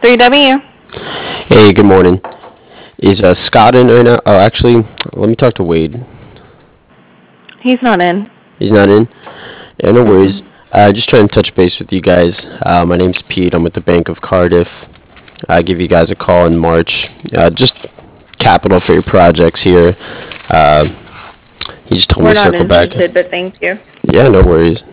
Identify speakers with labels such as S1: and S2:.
S1: 3W.
S2: Hey, good morning. Is Scott in right now? Oh, actually, let me talk to Wade.
S1: He's not in.
S2: He's not in. Yeah, no worries.
S1: Mm-mm.
S2: Just trying to touch base with you guys. My name's Pete. I'm with the Bank of Cardiff. I give you guys a call in March. Just capital for your projects here. Uh, he just told me
S1: We're
S2: to
S1: not
S2: circle back.
S1: interested, but thank you.
S2: Yeah, no worries.